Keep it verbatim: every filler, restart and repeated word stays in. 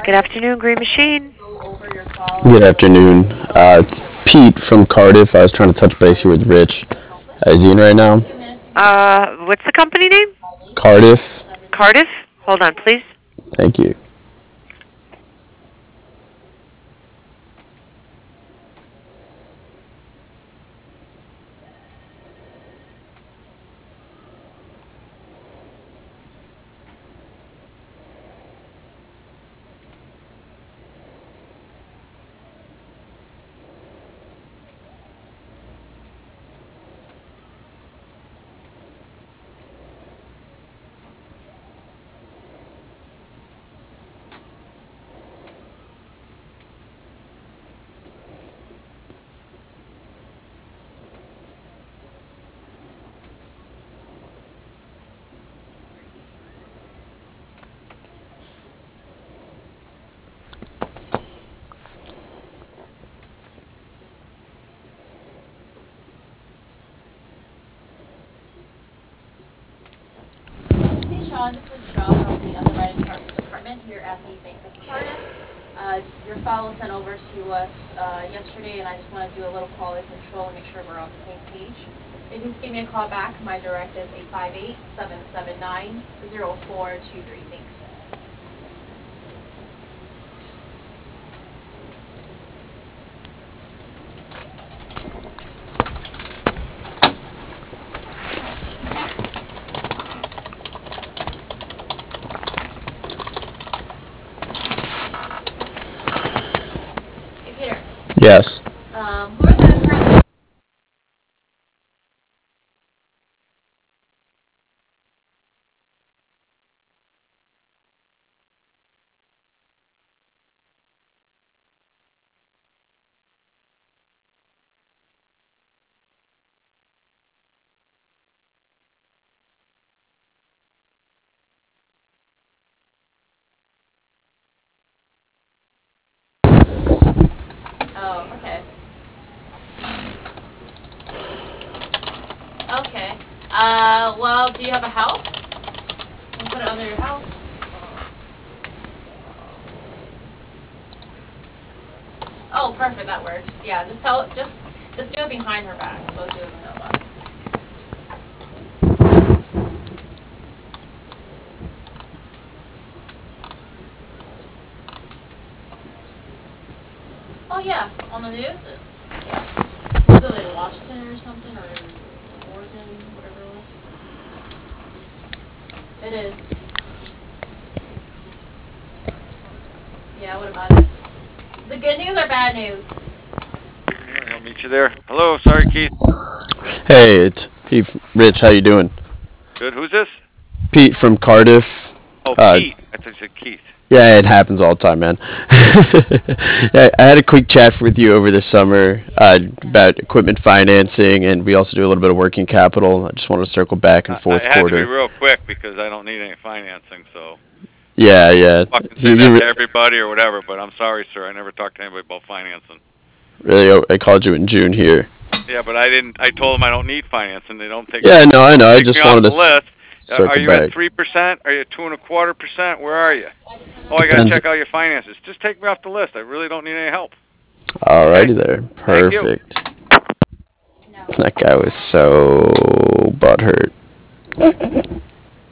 Good afternoon, Green Machine. Good afternoon. Uh, it's Pete from Cardiff. I was trying to touch base here with Rich. How you doing right now? Uh, what's the company name? Cardiff. Cardiff? Hold on, please. Thank you. Hey Sean, this is Sean from the underwriting par- department here at the Bank of Cardiff. Uh, your file was sent over to us uh, yesterday, and I just want to do a little quality control and make sure we're on the same page. If you can just give me a call back, my direct is eight five eight, seven seven nine, zero four two three. Thanks. Hey Peter, Yes. um, who are the current Oh, okay. Okay. Uh, well, do you have a house? You can put it under your house. Oh, perfect, that works. Yeah, just tell, just, just do it behind her back, so she doesn't know about it. Oh yeah, on the news. It, yeah, was it like Washington or something, or Oregon, whatever it was? It is. Yeah. What about it? Is it good news or bad news? Yeah, I'll meet you there. Hello, sorry, Keith. Hey, it's Pete. Rich, how you doing? Good. Who's this? Pete from Cardiff. Oh, Uh, Pete. I thought you said Keith. yeah, it happens all the time, man. Yeah, I had a quick chat with you over the summer uh, about equipment financing, and we also do a little bit of working capital. I just wanted to circle back in I, I fourth had to be quarter. real quick because I don't need any financing. So Yeah, yeah. fucking You, say you that re- to everybody or whatever, but I'm sorry, sir. I never talked to anybody about financing. really, I called you in June here. Yeah, but I didn't. I told them I don't need financing. They don't take. Yeah, no, I know. I Take me just off wanted to the s- list. Uh, Are circle you at back. three percent? Are you at two and a quarter percent? Where are you? Oh, I gotta Depends. check out your finances. Just take me off the list. I really don't need any help. Okay? Alrighty there. Thank you. Perfect. That guy was so butthurt.